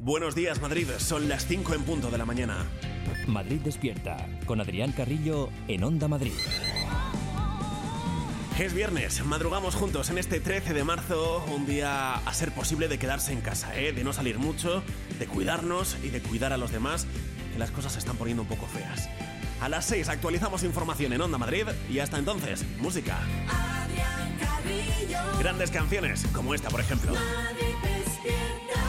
Buenos días, Madrid. Son las 5 en punto de la mañana. Madrid despierta, con Adrián Carrillo en Onda Madrid. Es viernes, madrugamos juntos en este 13 de marzo, un día a ser posible de quedarse en casa, de no salir mucho, de cuidarnos y de cuidar a los demás, que las cosas se están poniendo un poco feas. A las 6 actualizamos información en Onda Madrid y hasta entonces, música. Adrián Carrillo. Grandes canciones, como esta, por ejemplo. Madrid despierta.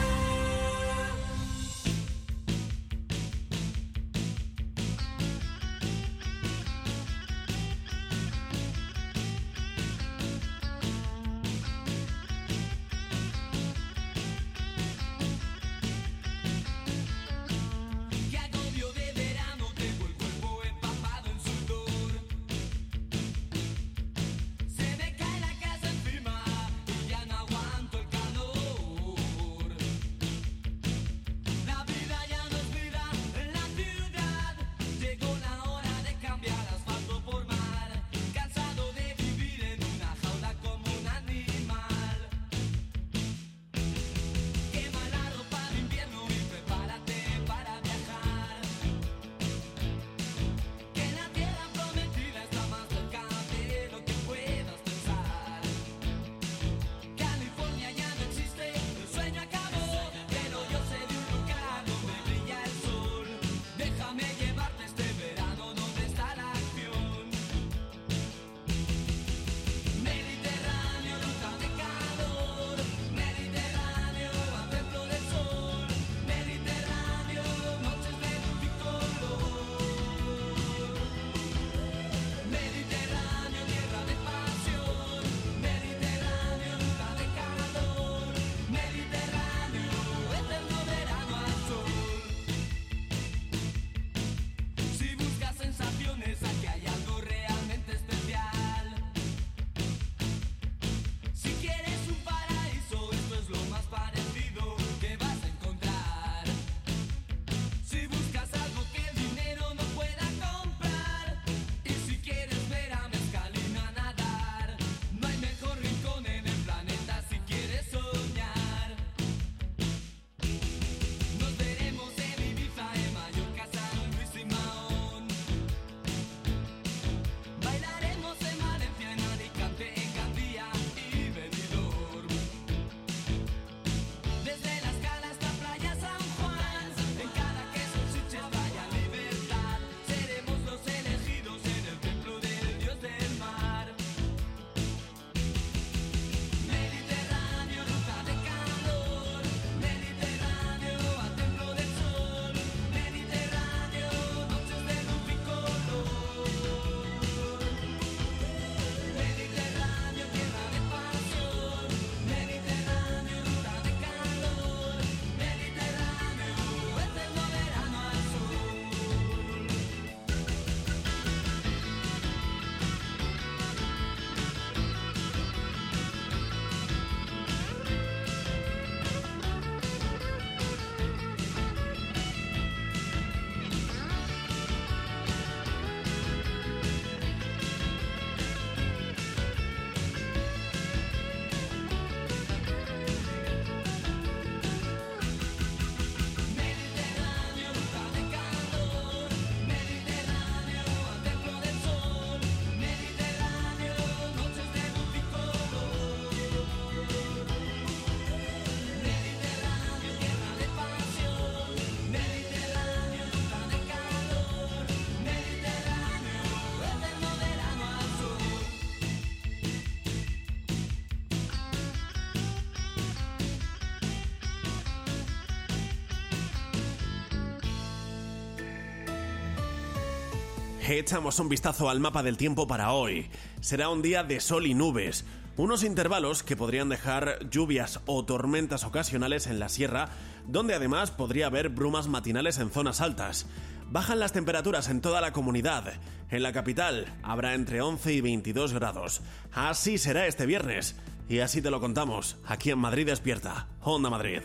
Echamos un vistazo al mapa del tiempo para hoy. Será un día de sol y nubes, unos intervalos que podrían dejar lluvias o tormentas ocasionales en la sierra, donde además podría haber brumas matinales en zonas altas. Bajan las temperaturas en toda la comunidad. En la capital habrá entre 11 y 22 grados. Así será este viernes. Y así te lo contamos, aquí en Madrid Despierta, Onda Madrid.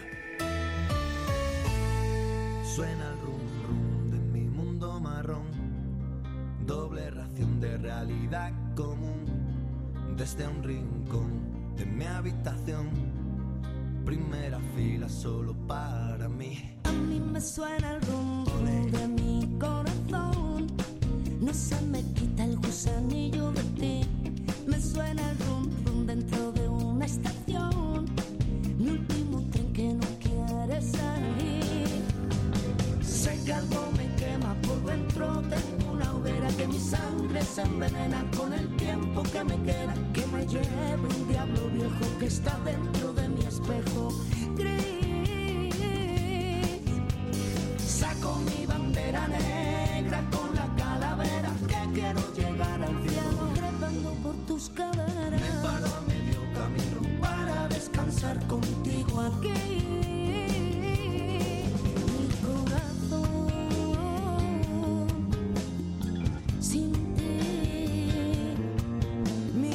Suena el rum rum de mi mundo marrón, doble ración de realidad común, desde un rincón de mi habitación, primera fila solo para mí. Me suena el rum rum de mi corazón. No se me quita el gusanillo de ti. Me suena el rum rum dentro de una estación. Mi último tren que no quiere salir. Sé que algo me quema por dentro. Tengo una hoguera que mi sangre se envenena con el tiempo que me queda. Que me lleve un diablo viejo que está dentro de mi espejo gris. Saco mi bandera negra con la calavera que quiero llegar al cielo trepando por tus caderas. Me paro a medio camino para descansar contigo aquí. Mi corazón sin ti. Mi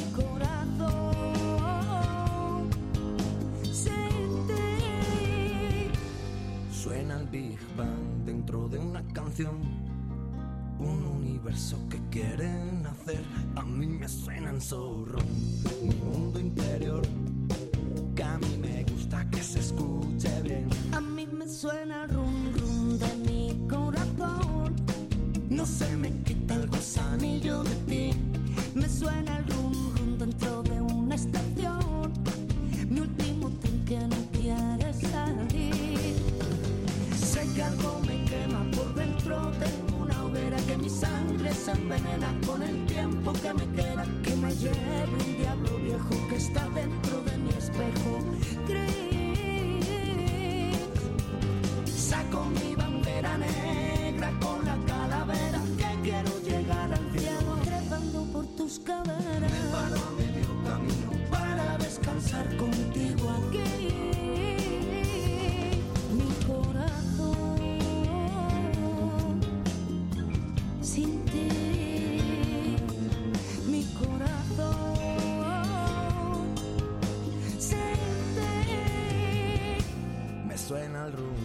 corazón sin ti. Suena el Big Bang dentro de una canción. Un universo que quieren hacer. A mí me suenan zorro. Mi mundo interior. Que a mí me gusta que se escuche bien. A mí me suena el rum rum de mi corazón. No se me quita el gusanillo de ti. Me suena el rum rum dentro de una estación. Mi último tren que no quiere salir. Sé que algo me quema por dentro. Tengo una hoguera que mi sangre se envenena con el tiempo que me queda. Que me lleve un diablo viejo que está dentro de mi espejo gris. Saco mi bandera negra con la calavera que quiero llegar al cielo trepando por tus caderas. Me paro a medio camino para descansar contigo aquí. Mi corazón sin ti. Mi corazón sin ti. Me suena el rum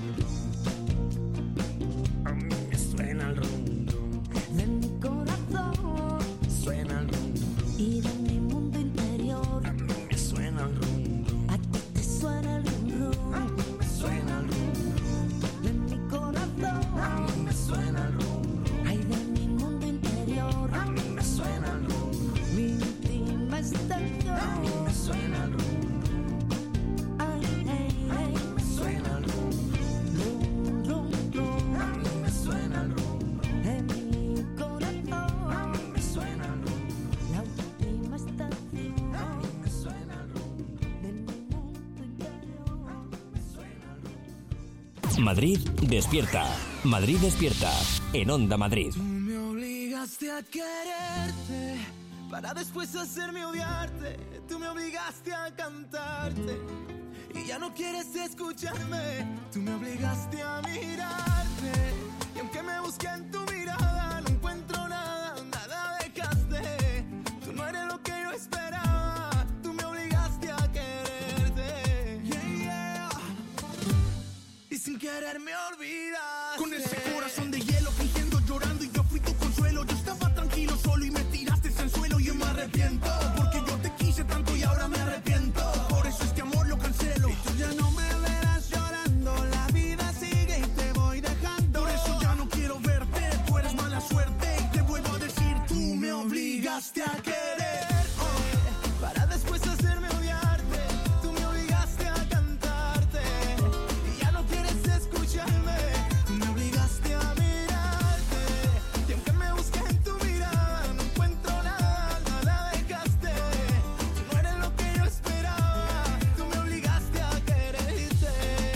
rum. A mí me suena el rum rum. De mi corazón Suena el rum rum. y de mi mundo interior. A mí me suena el rum rum. A ti te suena el rum rum. A mí me suena el rum rum. De mi corazón, A mí me suena el rum rum. ay, de mi mundo interior. A mí me suena el rum rum. Mi íntima estación. A mí me suena el rum rum. Ay, ay, A ay. mí me suena el rum rum. Rum, rum, rum. A mí me suena el rum rum. De mi A corazón, mí me suena el rum rum. la última estación. A mí me suena el rum rum. De mi mundo interior. Me suena el rum rum. Madrid despierta. Madrid despierta. En Onda Madrid. Tú me obligaste a quererte para después hacerme odiarte. Tú me obligaste a cantarte y ya no quieres escucharme. Tú me obligaste a mirarte y aunque me busqué en tu mirada no encuentro nada, nada dejaste. Tú no eres lo que yo esperaba. Tú me obligaste a quererte. Yeah, yeah. Y sin querer me olvidaste. Con ese corazón de hielo, fingiendo, llorando, y yo fui tu consuelo. Yo estaba tranquilo solo y me tiraste en el suelo. Y yo me arrepiento, porque yo te quise tanto y ahora me arrepiento. Por eso este amor lo cancelo. Y tú ya no me verás llorando. La vida sigue y te voy dejando. Por eso ya no quiero verte. Tú eres mala suerte y te vuelvo a decir, tú me obligaste a querer. Para después hacerme odiarte. Tú me obligaste a cantarte y ya no quieres escucharme. Tú me obligaste a mirarte y aunque me busqué en tu mirada no encuentro nada, nada dejaste. Tú no eres lo que yo esperaba. Tú me obligaste a quererte.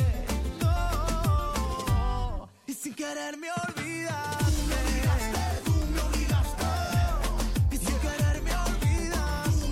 No. Y sin querer me olvidaste. Tú me obligaste. Y sin querer me olvidaste.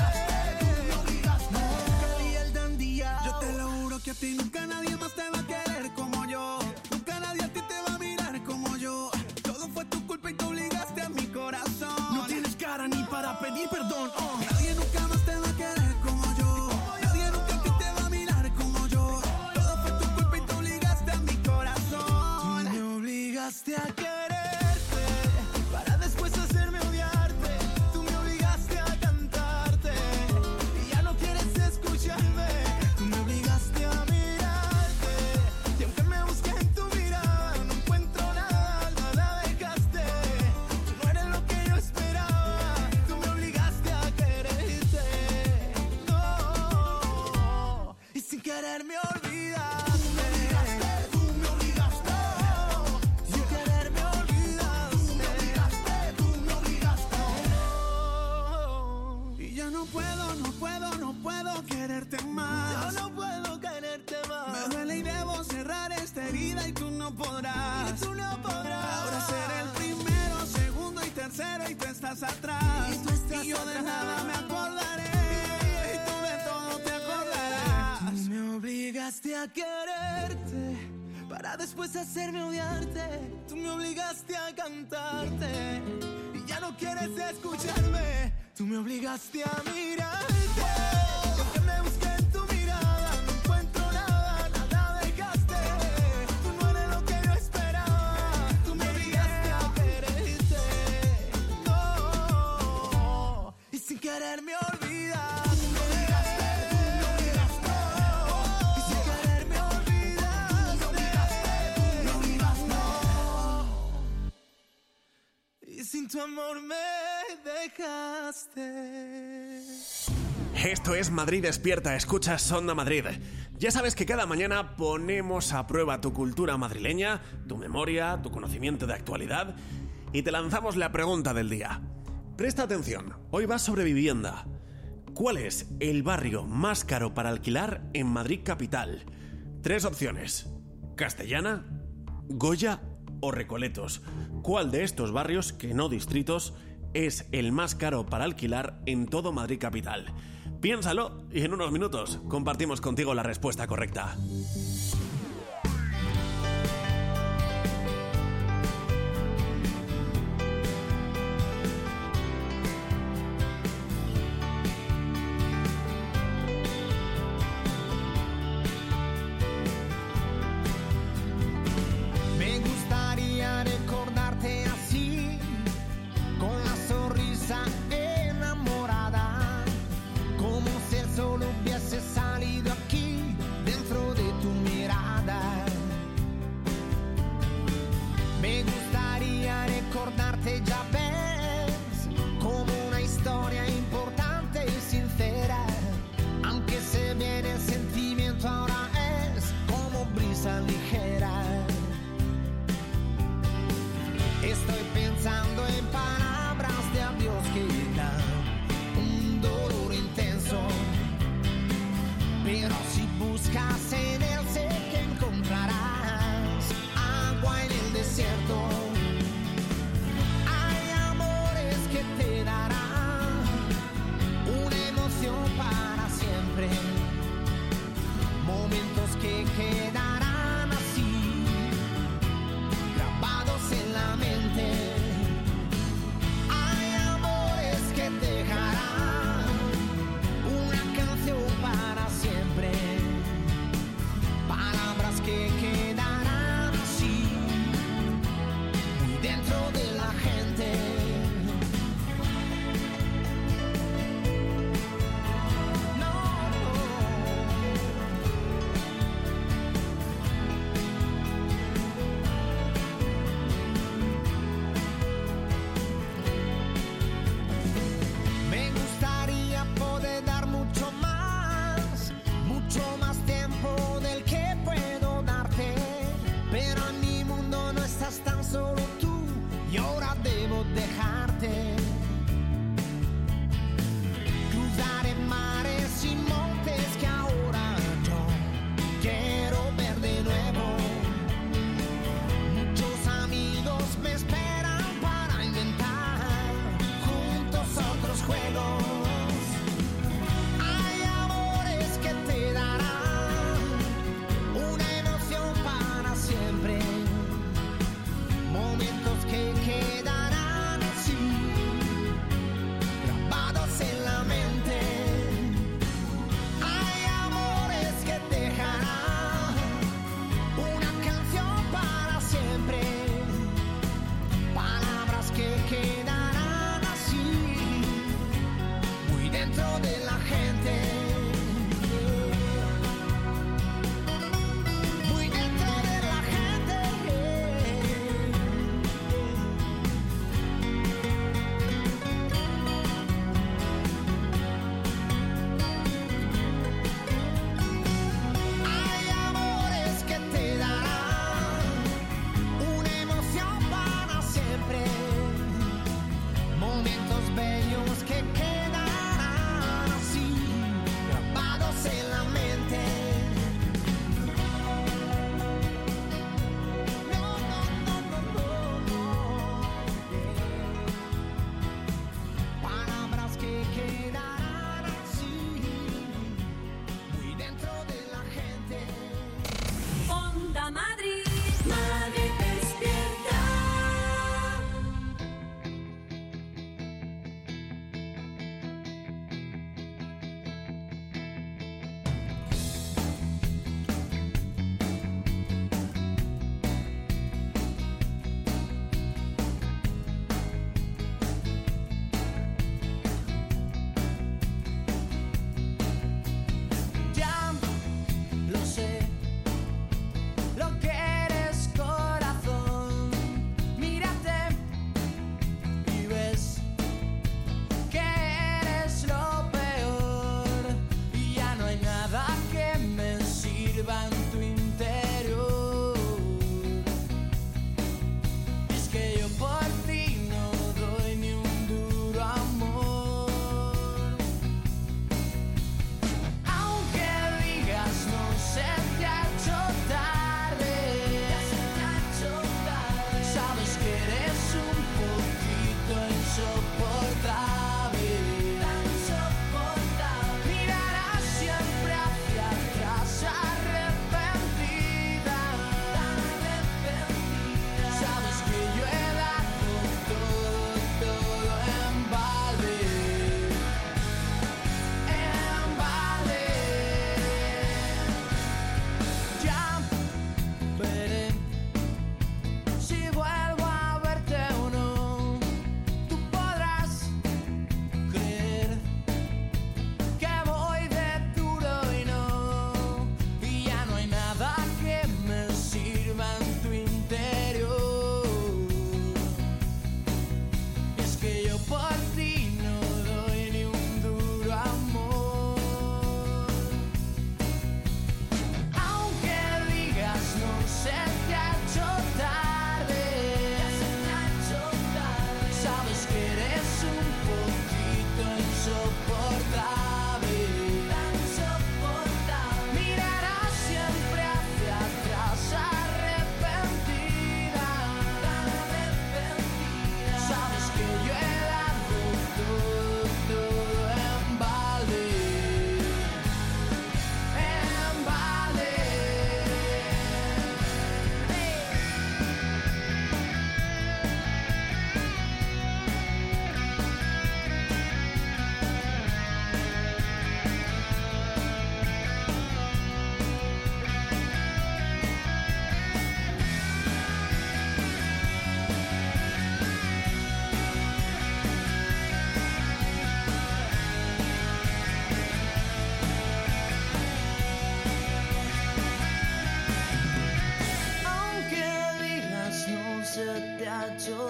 Cali el dandía. Yo te lo juro que a ti nunca nadie más te va a querer como yo. Nunca nadie a ti te va a mirar como yo. Todo fue tu culpa y te obligaste a mi corazón. No tienes cara ni para pedir perdón. Nadie nunca más te va a querer como yo. Nadie nunca a ti te va a mirar como yo. Todo fue tu culpa y te obligaste a mi corazón. Tú me obligaste a quererte para después hacerme odiarte. Tú me obligaste a cantarte y ya no quieres escucharme. Tú me obligaste a mirarte y aunque me busqué en tu mirada esta herida y tú no podrás. Ahora seré el primero, segundo y tercero y tú estás atrás. Y yo de nada me acordaré y tú de todo te acordarás. Tú me obligaste a quererte para después hacerme odiarte. Tú me obligaste a cantarte y ya no quieres escucharme. Tú me obligaste a mirarte. Yo que me busqué en tu mirada, no encuentro nada, nada dejaste. Tú no eres lo que yo esperaba. Tú me obligaste a quererte. No, y sin querer me olvidas. Tú me obligaste. Y sin querer me olvidas. Tú me obligaste. Y sin tu amor me dejaste. Esto es Madrid Despierta, escuchas Onda Madrid. Ya sabes que cada mañana ponemos a prueba tu cultura madrileña, tu memoria, tu conocimiento de actualidad y te lanzamos la pregunta del día. Presta atención, hoy va sobre vivienda. ¿Cuál es el barrio más caro para alquilar en Madrid capital? 3 opciones: Castellana, Goya o Recoletos. ¿Cuál de estos barrios, que no distritos, es el más caro para alquilar en todo Madrid capital? Piénsalo y en unos minutos compartimos contigo la respuesta correcta. Me gustaría recordarte así, con la sonrisa enamorada, como si el sol hubiese salido aquí dentro de tu mirada. Me gustaría recordarte, ya ves, como una historia importante y sincera, aunque se viene el sentimiento ahora es como brisa ligera. Estoy pensando en palabras de adiós que dan un dolor intenso, pero si buscas en él sé que encontrarás agua en el desierto. Hay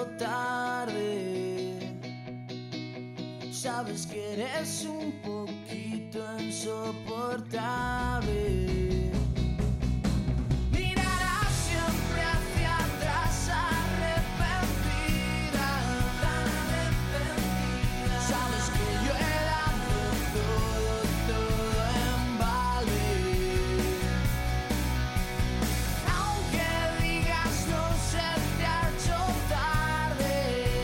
tarde. Sabes que eres un poquito insoportable. Mirarás siempre hacia atrás arrepentida, tan arrepentida. Sabes que yo he dado todo en balde. Aunque digas no se te ha hecho tarde,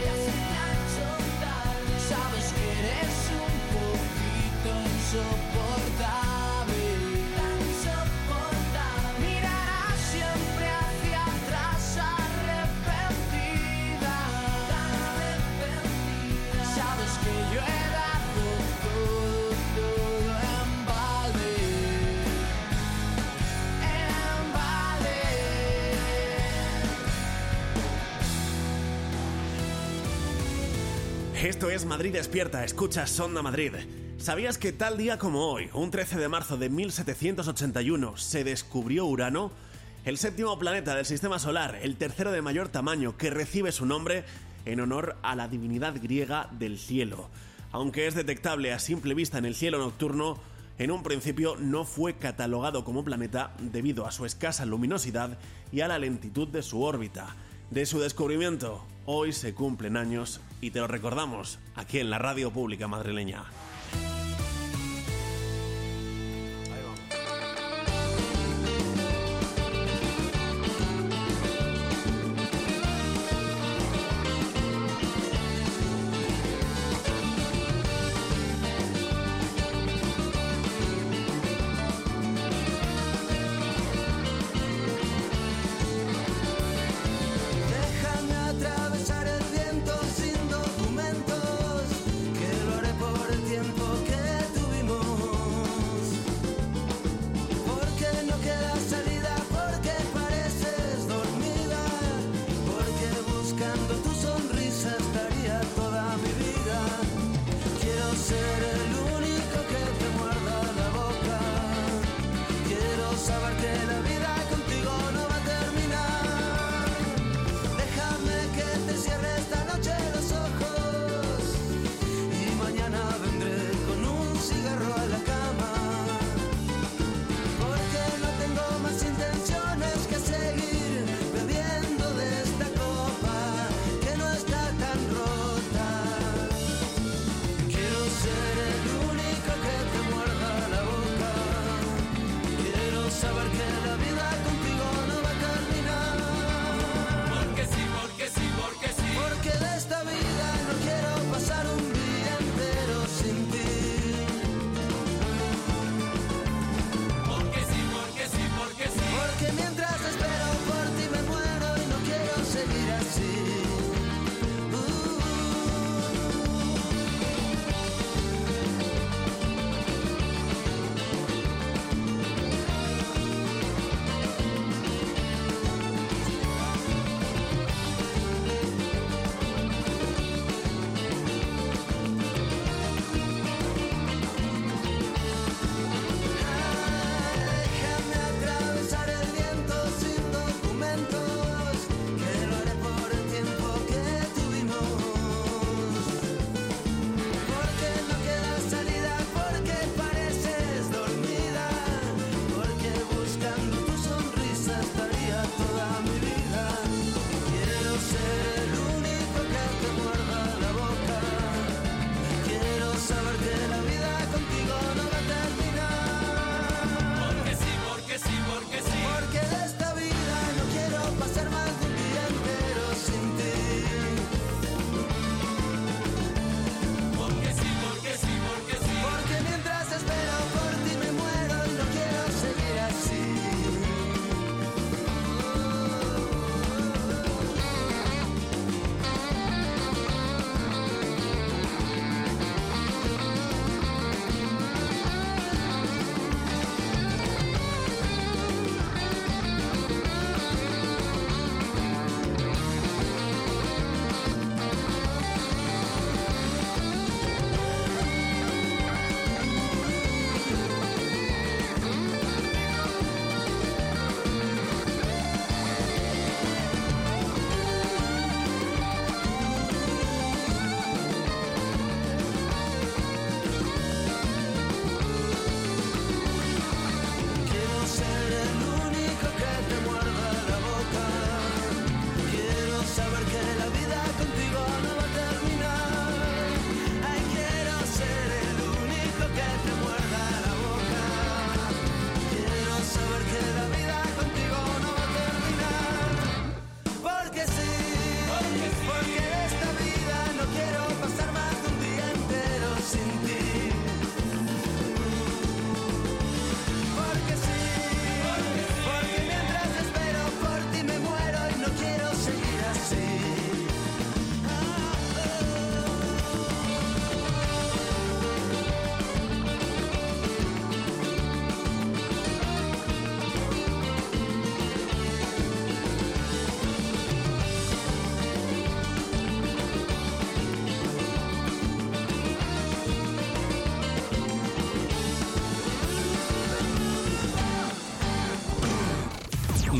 sabes que eres un poquito insoportable, tan insoportable. Mirarás siempre hacia atrás arrepentida, tan arrepentida. Sabes que yo he dado todo en balde, en balde. Esto es Madrid Despierta, escuchas Sonda Madrid. ¿Sabías que tal día como hoy, un 13 de marzo de 1781, se descubrió Urano? El séptimo planeta del sistema solar, el tercero de mayor tamaño, que recibe su nombre en honor a la divinidad griega del cielo. Aunque es detectable a simple vista en el cielo nocturno, en un principio no fue catalogado como planeta debido a su escasa luminosidad y a la lentitud de su órbita. De su descubrimiento, hoy se cumplen años y te lo recordamos aquí en la radio pública madrileña. Déjame atravesar el viento sin documentos, que lo haré por el tiempo.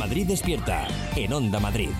Madrid despierta, en Onda Madrid.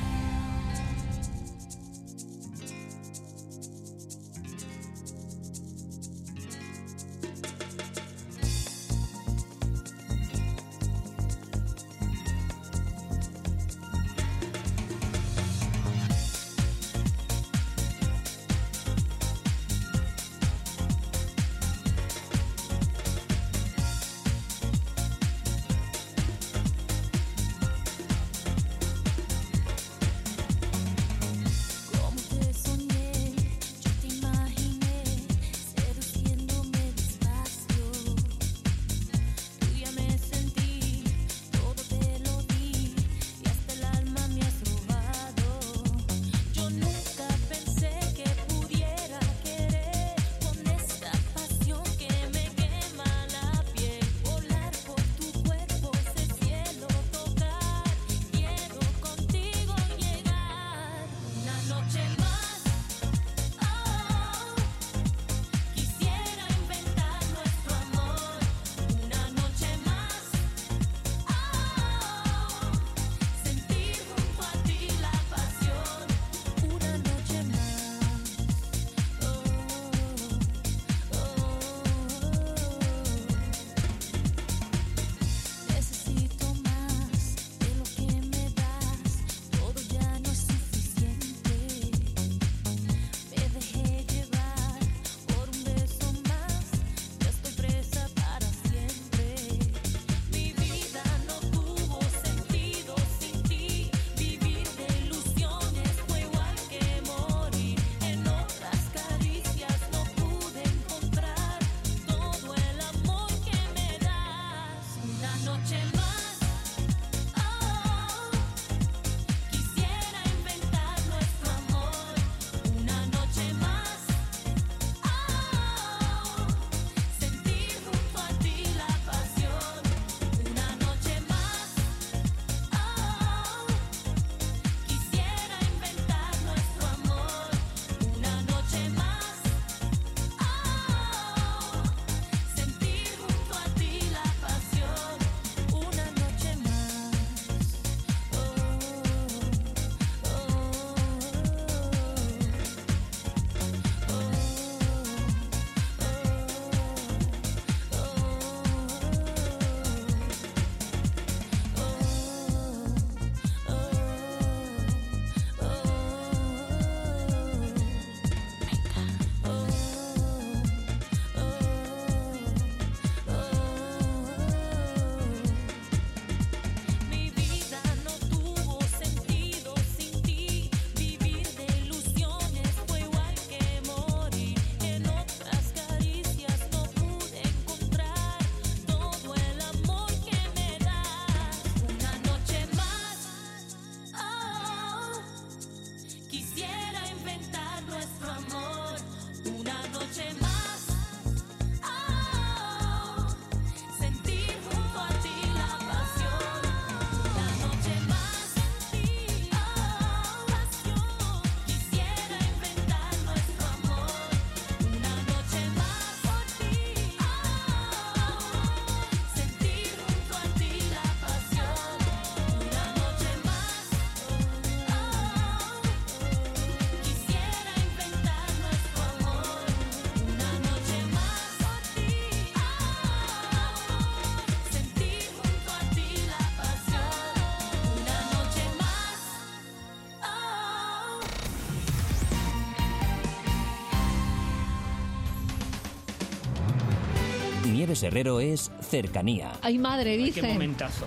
Nieves Herrero es cercanía. Ay, madre, dice. Qué momentazo.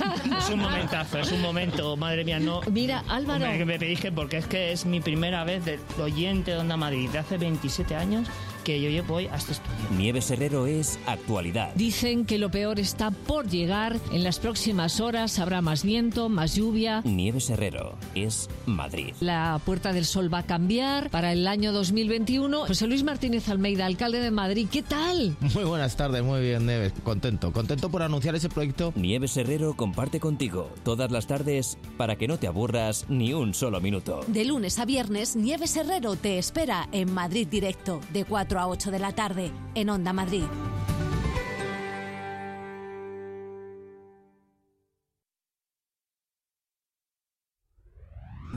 Es un momento, madre mía, no. Mira, Álvaro. Me pedije porque es que es mi primera vez de oyente de Onda Madrid, de hace 27 años que yo voy a este estudio. Nieves Herrero es actualidad. Dicen que lo peor está por llegar. En las próximas horas habrá más viento, más lluvia. Nieves Herrero es Madrid. La Puerta del Sol va a cambiar para el año 2021. José Luis Martínez Almeida, alcalde de Madrid, ¿qué tal? Muy buenas tardes, muy bien, Nieves. Contento por anunciar ese proyecto. Nieves Herrero comparte contigo todas las tardes para que no te aburras ni un solo minuto. De lunes a viernes, Nieves Herrero te espera en Madrid Directo, de 4 a 8 de la tarde, en Onda Madrid.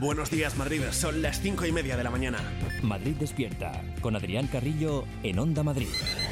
Buenos días, Madrid. Son las 5:30 de la mañana. Madrid despierta, con Adrián Carrillo en Onda Madrid.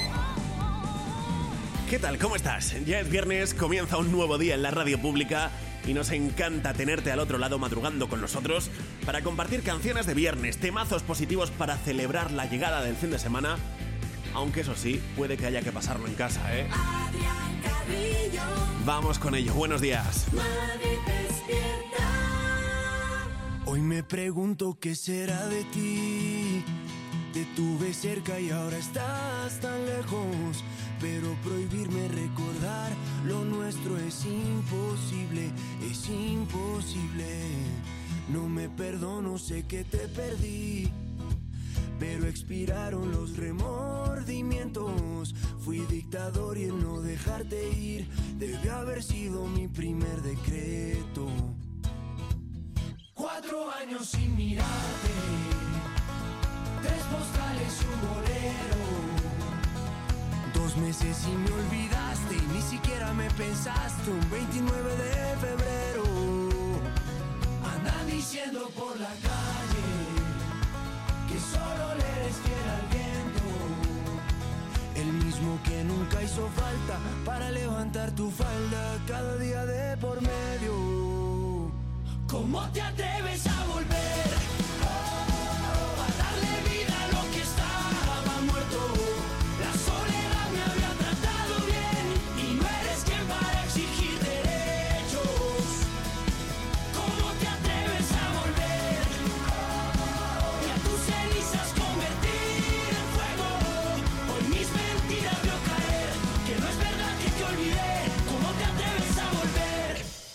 ¿Qué tal? ¿Cómo estás? Ya es viernes, comienza un nuevo día en la radio pública y nos encanta tenerte al otro lado madrugando con nosotros para compartir canciones de viernes, temazos positivos para celebrar la llegada del fin de semana, aunque eso sí, puede que haya que pasarlo en casa, ¿eh? Adrián Carrillo. Vamos con ello. Buenos días. Madrid despierta. Hoy me pregunto qué será de ti. Te tuve cerca y ahora estás tan lejos. Pero prohibirme recordar lo nuestro es imposible, es imposible. No me perdono, sé que te perdí, pero expiraron los remordimientos. Fui dictador y el no dejarte ir debe haber sido mi primer decreto. 4 años sin mirarte, 3 postales y un bolero. 2 meses y me olvidaste y ni siquiera me pensaste. Un 29 de febrero andan diciendo por la calle que solo le eres fiel al viento. El mismo que nunca hizo falta para levantar tu falda cada día de por medio. ¿Cómo te atreves a volver? A darle vida a lo que estaba muerto. La soledad me había tratado bien y no eres quien para exigir derechos. ¿Cómo te atreves a volver? Y a tus cenizas convertir en fuego. Hoy mis mentiras veo caer, que no es verdad que te olvidé. ¿Cómo te atreves a volver?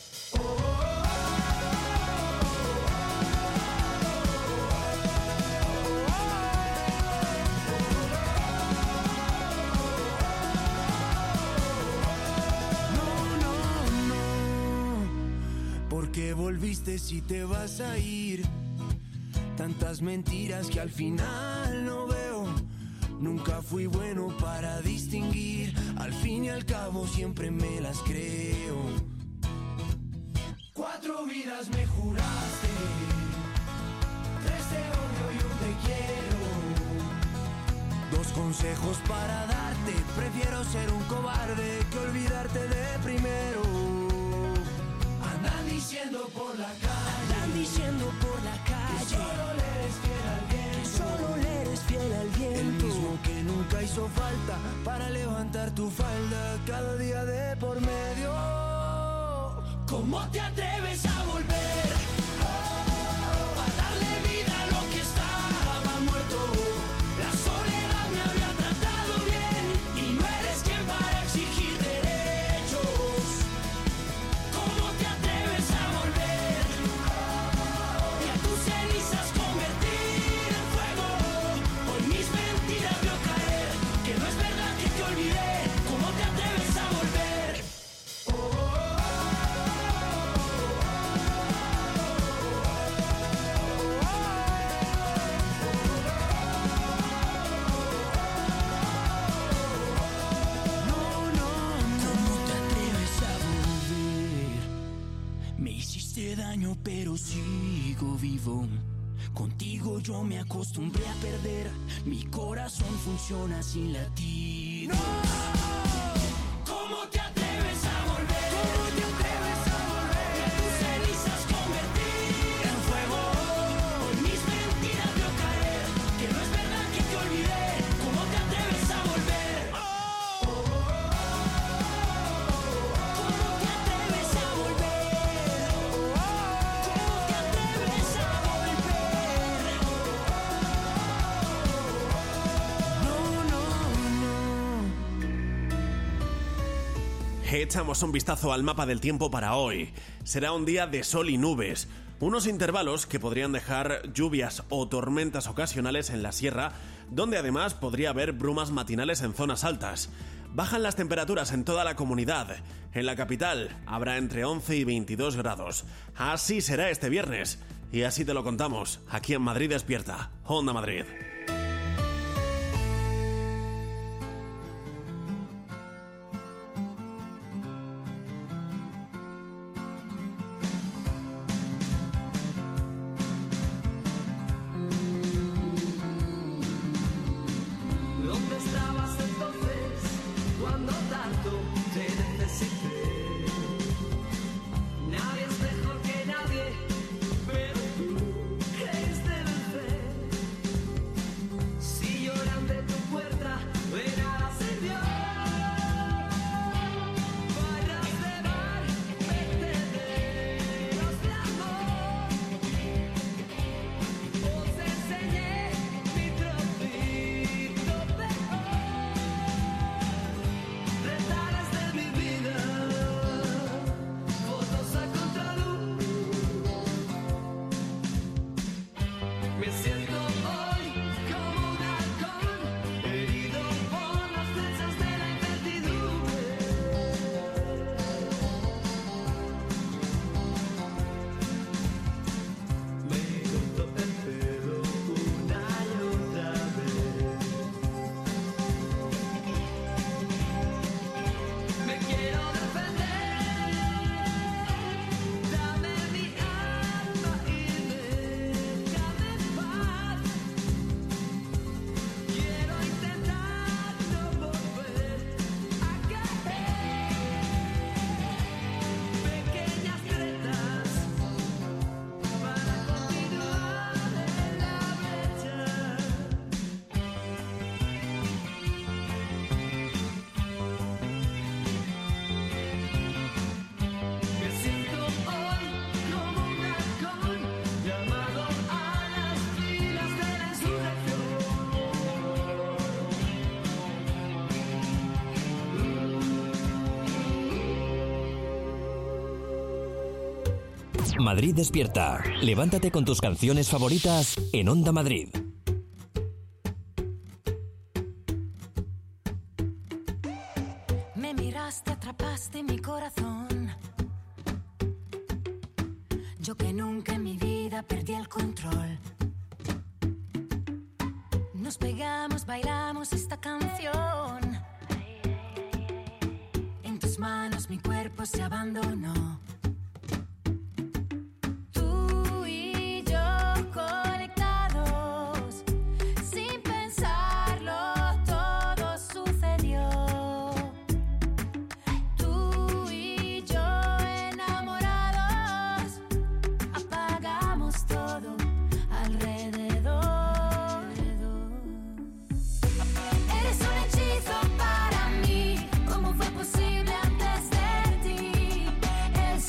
¿Por qué volviste si te vas a ir? Tantas mentiras que al final no veo. Nunca fui bueno para distinguir. Al fin y al cabo siempre me las creo. 4 vidas me juraste, 3 te odio y un te quiero. 2 consejos para darte. Prefiero ser un cobarde que olvidarte de primero. Andan diciendo por la calle, que solo le eres fiel al viento. Que solo le eres fiel al viento. El mismo que nunca hizo falta para levantar tu falda cada día de por medio. ¿Cómo te atreves a volver? A darle vida a lo que estaba muerto. La soledad me había tratado bien y no eres quien para exigir derechos. ¿Cómo te atreves a volver? Y a tus cenizas convertir en fuego. Hoy mis mentiras veo caer, que no es verdad que te olvidé. ¿Cómo te atreves a volver? ¿Cómo te atreves a volver? Me hiciste daño pero sigo vivo. Contigo yo me acostumbré a perder. Mi corazón funciona sin latir. ¡No! ¿Cómo te atreves a volver? ¿Cómo te atreves a volver? Y a tus cenizas convertir en fuego. Hoy mis mentiras veo caer, que no es verdad que te olvidé. ¿Cómo te atreves a volver? ¿Cómo te atreves a volver? ¿Cómo te atreves a volver? Echamos un vistazo al mapa del tiempo para hoy. Será un día de sol y nubes, unos intervalos que podrían dejar lluvias o tormentas ocasionales en la sierra, donde además podría haber brumas matinales en zonas altas. Bajan las temperaturas en toda la comunidad. En la capital habrá entre 11 y 22 grados. Así será este viernes. Y así te lo contamos, aquí en Madrid Despierta, Onda Madrid. Me siento hoy como un halcón, herido por las flechas de la incertidumbre. Me corto el pelo una y otra vez. Me quiero defender, dame mi alma y déjame en paz. Quiero intentar no volver a caer. Pequeñas gretas para continuar en la brecha. Me siento hoy como un halcón llamado a las filas de la insurrección. Madrid despierta. Levántate con tus canciones favoritas en Onda Madrid. Me miraste, atrapaste mi corazón. Yo que nunca en mi vida perdí el control. Nos pegamos, bailamos esta canción. En tus manos mi cuerpo se abandonó. Tú y yo conectados, sin pensarlo todo sucedió. Tú y yo enamorados, apagamos todo alrededor. Eres un hechizo para mí, ¿cómo fue posible antes de ti? El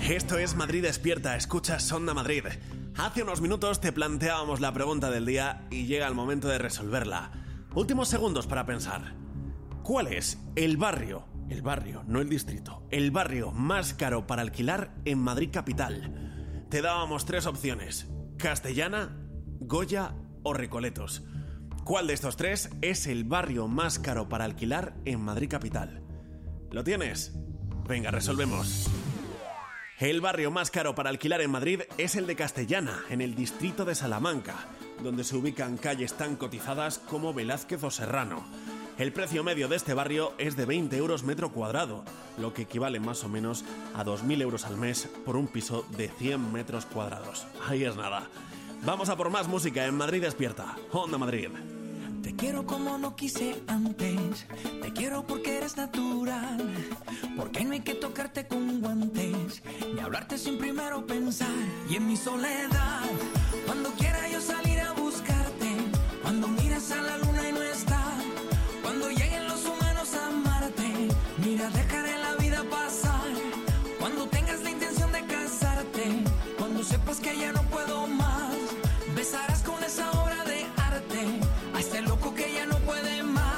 Esto es Madrid Despierta, escuchas Onda Madrid. Hace unos minutos te planteábamos la pregunta del día y llega el momento de resolverla. Últimos segundos para pensar. ¿Cuál es el barrio, no el distrito, el barrio más caro para alquilar en Madrid capital? Te dábamos 3 opciones: Castellana, Goya o Recoletos. ¿Cuál de estos 3 es el barrio más caro para alquilar en Madrid capital? ¿Lo tienes? Venga, resolvemos. El barrio más caro para alquilar en Madrid es el de Castellana, en el distrito de Salamanca, donde se ubican calles tan cotizadas como Velázquez o Serrano. El precio medio de este barrio es de 20 euros metro cuadrado, lo que equivale más o menos a 2.000 euros al mes por un piso de 100 metros cuadrados. Ahí es nada. Vamos a por más música en Madrid Despierta, Onda Madrid. Te quiero como no quise antes, te quiero porque eres natural, porque no hay que tocarte con guantes, ni hablarte sin primero pensar. Y en mi soledad, cuando quiera yo salir a buscarte, cuando miras a la luna y no está, cuando lleguen los humanos a amarte, mira, dejaré la vida pasar, cuando tengas la intención de casarte, cuando sepas que ya no puedo más, besarás con esa obra de arte a este loco que ya no puede más.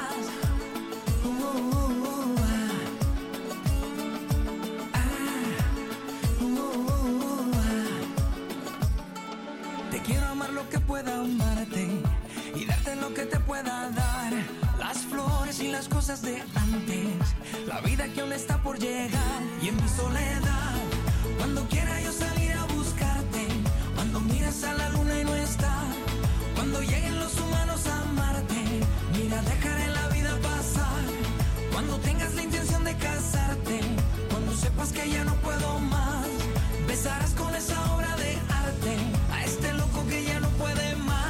Te quiero amar lo que pueda amarte y darte lo que te pueda dar, las flores y las cosas de antes, la vida que aún está por llegar. Y en mi soledad, cuando quiera yo salir a buscarte, cuando miras a la luna y no está, cuando lleguen los humanos a amarte, mira, dejaré la vida pasar, cuando tengas la intención de casarte, cuando sepas que ya no puedo más, besarás con esa obra de arte a este loco que ya no puede más.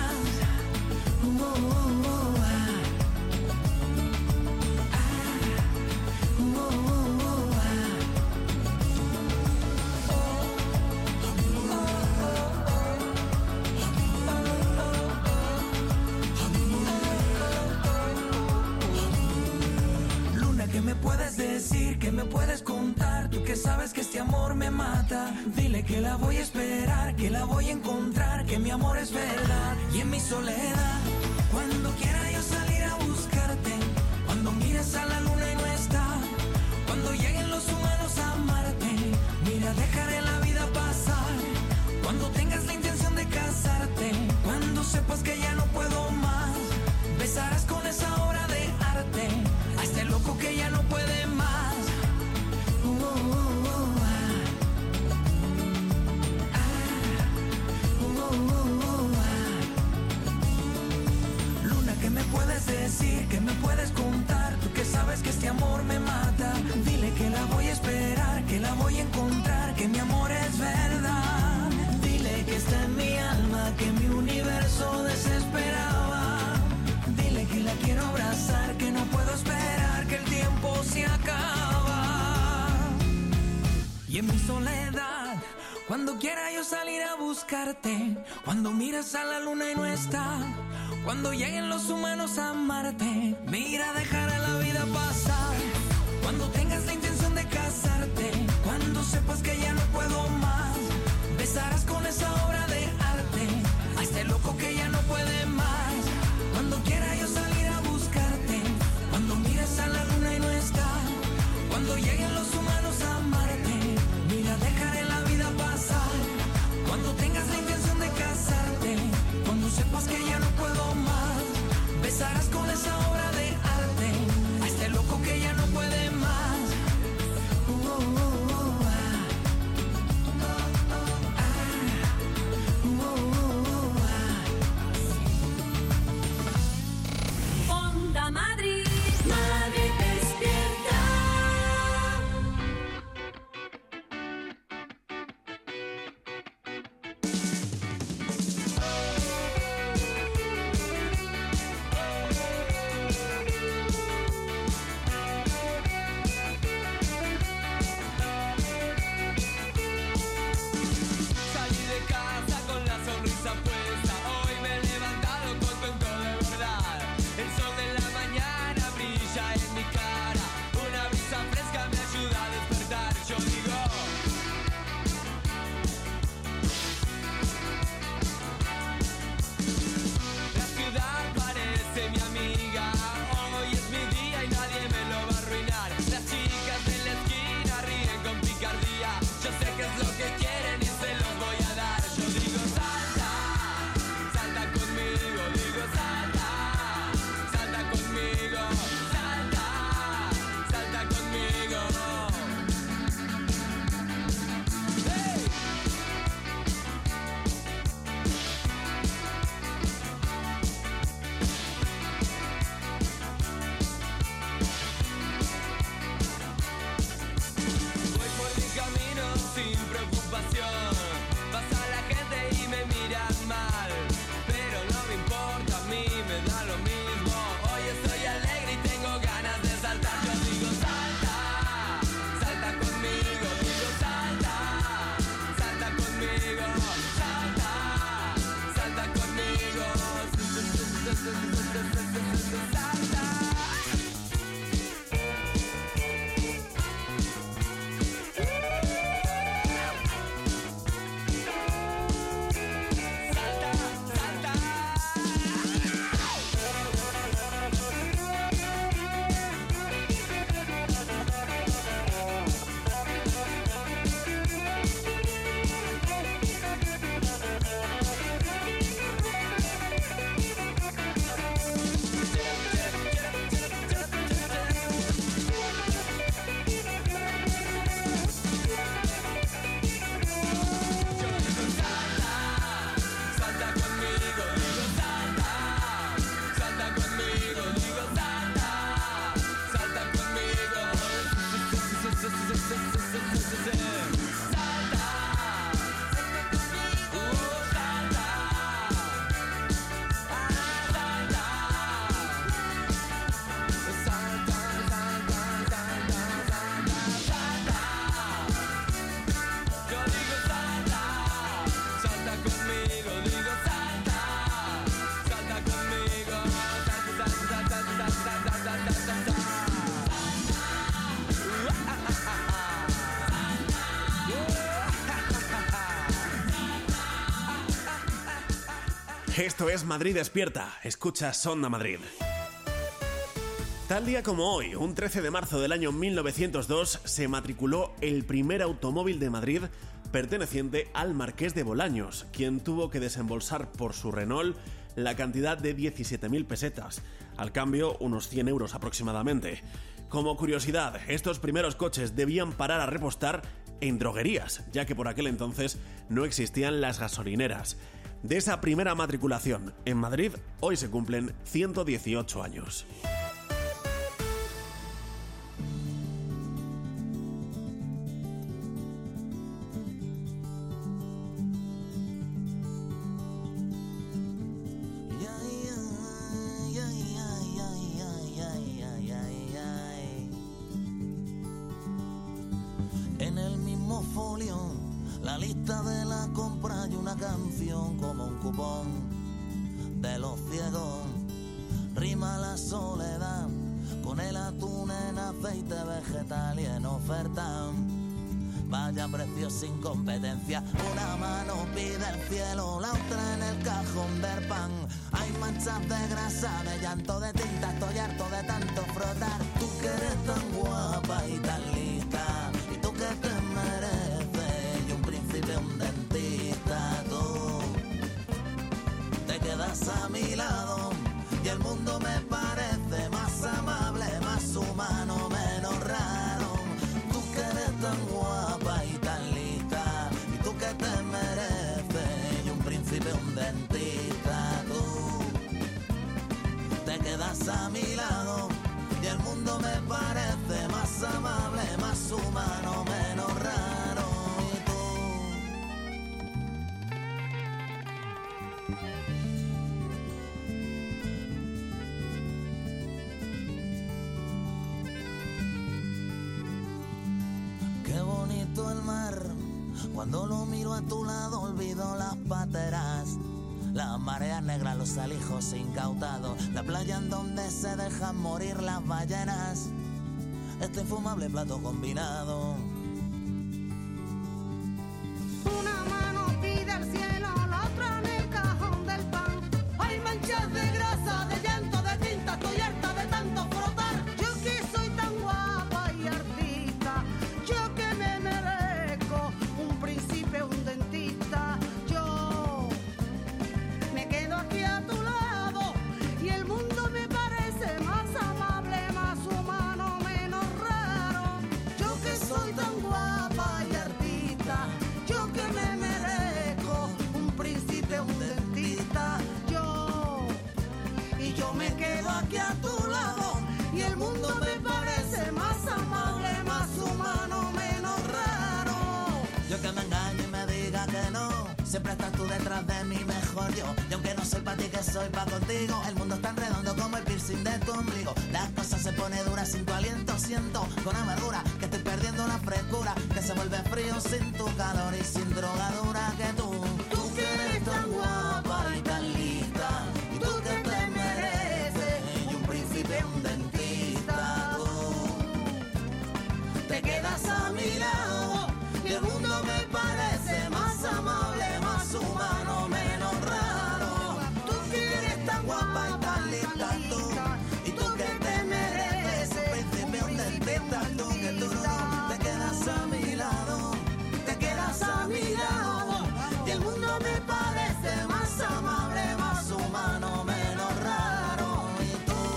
¿Qué me puedes decir? ¿Qué me puedes contar? Tú que sabes que este amor me mata. Dile que la voy a esperar, que la voy a encontrar, que mi amor es verdad. Y en mi soledad, cuando quiera yo salir a buscarte, cuando mires a la luna y no está, cuando lleguen los humanos a amarte, mira, dejaré la vida pasar, cuando tengas la intención de casarte, cuando sepas que ya no puedo más, besarás con esa obra de arte a este loco que ya no puede más. Luna, ¿qué me puedes decir? ¿Qué me puedes contar? Tú que sabes que este amor me mata. Dile que la voy a esperar, que la voy a encontrar, que mi amor es verdad. Dile que está en mi alma, que mi universo desesperaba. Dile que la quiero abrazar, que no puedo esperar, que el tiempo se acaba. Y en mi soledad, cuando quiera yo salir a buscarte, cuando miras a la luna y no está, cuando lleguen los humanos a amarte, mira, dejaré la vida pasar, cuando tengas la intención de casarte, cuando sepas que ya no puedo más, besarás con esa obra de arte a este loco que ya no puede más. Cuando quiera yo salir a buscarte, cuando mires a la luna y no está, cuando lleguen los humanos a amarte, mira, dejaré la vida pasar, cuando tengas la intención de casarte, cuando sepas que ya no puedo más, besarás con esa obra de arte a este loco que ya no puede más. Esto es Madrid Despierta. Escuchas Onda Madrid. Tal día como hoy, un 13 de marzo del año 1902, se matriculó el primer automóvil de Madrid perteneciente al Marqués de Bolaños, quien tuvo que desembolsar por su Renault la cantidad de 17.000 pesetas, al cambio unos 100 euros aproximadamente. Como curiosidad, estos primeros coches debían parar a repostar en droguerías, ya que por aquel entonces no existían las gasolineras. De esa primera matriculación en Madrid, hoy se cumplen 118 años. En el mismo folio, la lista de la compra y una canción como un cupón de los ciegos. Rima la soledad con el atún en aceite vegetal y en oferta. Vaya precio sin competencia, una mano pide el cielo, la otra en el cajón del pan. Hay manchas de grasa, de llanto, de tinta, estoy harto de tanto frotar. Tú que eres tan guapa y tan lista, y tú que te mereces, y un príncipe, un dentista, tú te quedas a mi lado, y el mundo me parece más amable, más humano, menos raro. Tú que eres tan guapa y tan lista, y tú que te mereces, y un príncipe, un dentista, tú te quedas a mi lado, y el mundo me parece más amable, más humano, menos raro. Y tú qué bonito el mar, cuando lo miro a tu lado olvido las pateras, las mareas negras, los alijos incautados, la playa en donde se dejan morir las ballenas, este infumable plato combinado. Una mano pide al cielo, la otra en el cajón del pan. Hay manchas de grasa, de llanto, de tinta, estoy harta de tanto frotar. Yo que soy tan guapa y artista, yo que me merezco un príncipe, un dentista. Yo me quedo aquí a tu lado y el mundo me parece más amable, más humano, menos raro. Yo que soy tan guapa y artista, yo que me merezco un príncipe, un dentista. Yo me quedo aquí a tu lado y el mundo me parece más amable, más humano, menos raro. Yo que me engaño y me diga que no, siempre estás tú detrás de mí, mejor yo. Y aunque no soy para ti, que soy para contigo, el mundo es tan redondo como el piercing de tu ombligo. Las cosas se pone duras sin tu aliento, siento con amargura que estoy perdiendo la frescura, que se vuelve frío sin tu calor y sin drogadura. Que tú que eres tan guapa y tan lista, y tú que te mereces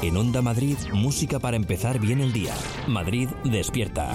En Onda Madrid, música para empezar bien el día. Madrid despierta.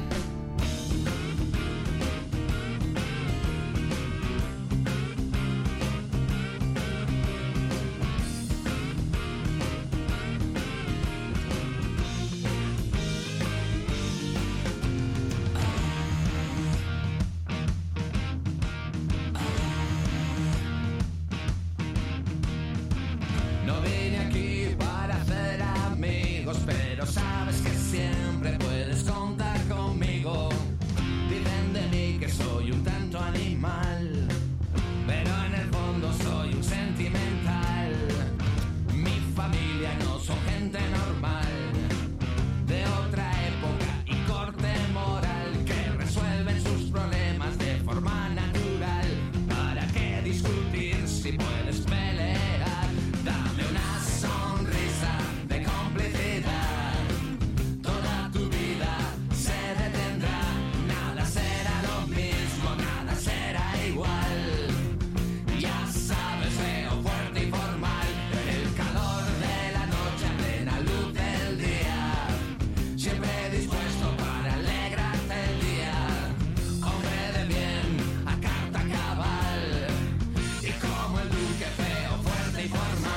No vine aquí para hacer amigos, pero sabes que siempre puedes contar conmigo. Dicen de mí que soy un tanto animal, pero en el fondo soy un sentimental. Mi familia no son gente normal, de otra época y corte moral, que resuelven sus problemas de forma natural. ¿Para qué discutir si puedes pelear? Dame una sonrisa de complicidad. Toda tu vida se detendrá. Nada será lo mismo, nada será igual. Ya sabes, feo, fuerte y formal. El calor de la noche, a plena luz del día. Siempre dispuesto para alegrarte el día. Hombre de bien, a carta cabal. Y como el duque, feo, fuerte y formal.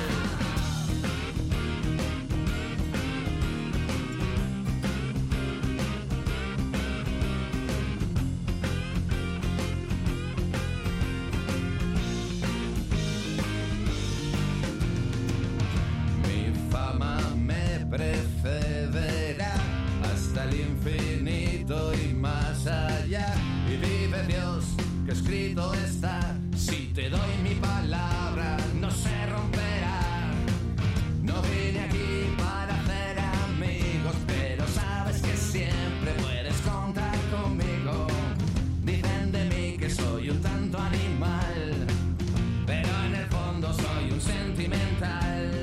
Mi fama me precederá hasta el infinito y más allá. Y vive Dios que escrito está. Si te doy mi palabra, no se romperá. No vine aquí para hacer amigos, pero sabes que siempre puedes contar conmigo. Dicen de mí que soy un tanto animal, pero en el fondo soy un sentimental.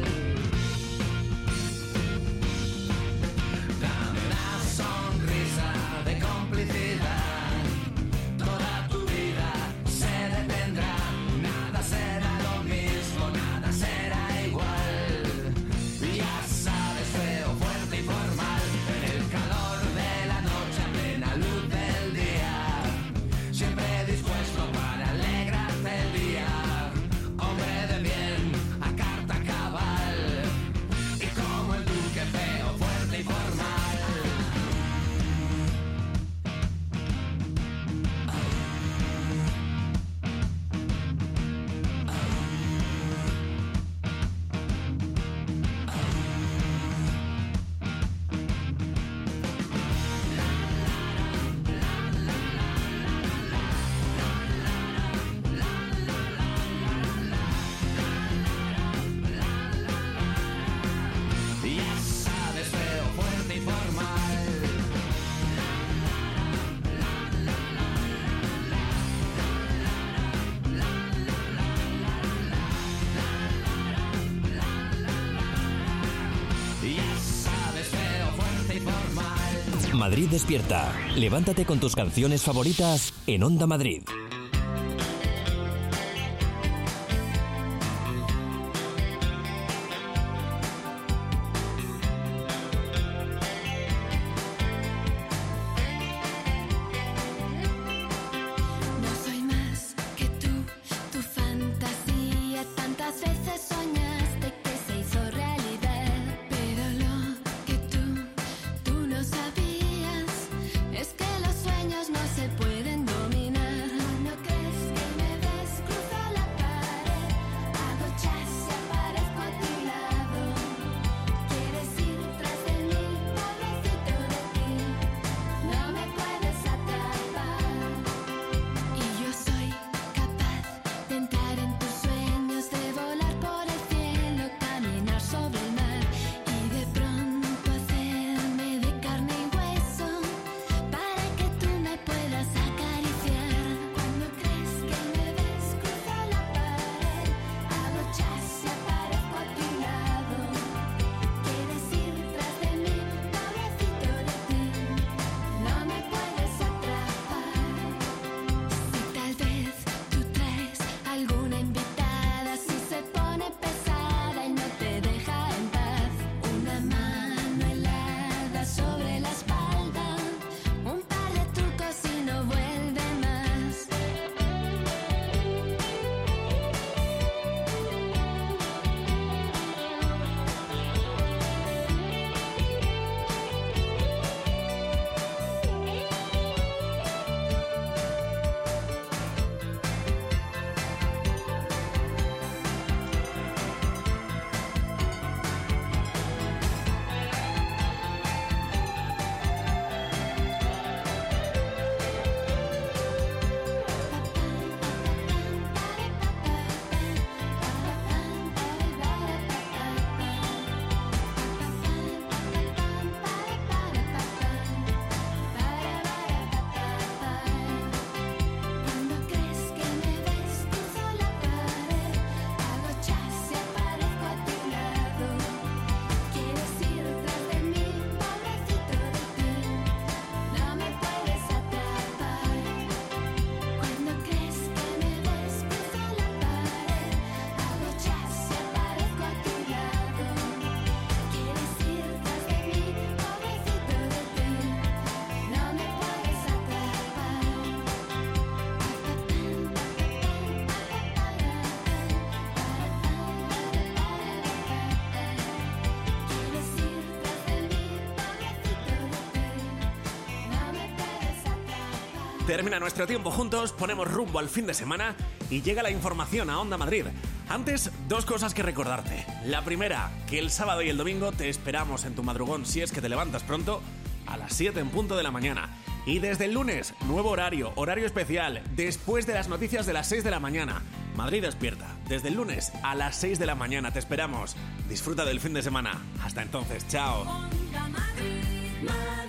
Dame una sonrisa de complicidad. Toda tu vida se detendrá. Nada será lo mismo, nada será igual. Ya sabes, feo, fuerte y formal. En el calor de la noche, a plena luz del día. Siempre dispuesto para alegrarte el día. Hombre de bien, a carta cabal. Y como el duque, feo, fuerte y formal. Ya sabes, feo, fuerte y formal. Ya sabes, feo, fuerte y formal. Madrid despierta. Levántate con tus canciones favoritas en Onda Madrid. No soy más que tú, tu fantasía. Tantas veces soñaste que se hizo realidad. Pero lo que tú no sabías es que los sueños no se pueden dominar. Termina nuestro tiempo juntos, ponemos rumbo al fin de semana y llega la información a Onda Madrid. Antes, 2 cosas que recordarte. La primera, que el sábado y el domingo te esperamos en tu madrugón si es que te levantas pronto, a las 7 en punto de la mañana. Y desde el lunes, nuevo horario especial, después de las noticias de las 6 de la mañana. Madrid despierta, desde el lunes a las 6 de la mañana te esperamos. Disfruta del fin de semana. Hasta entonces, chao. Onda Madrid, Madrid.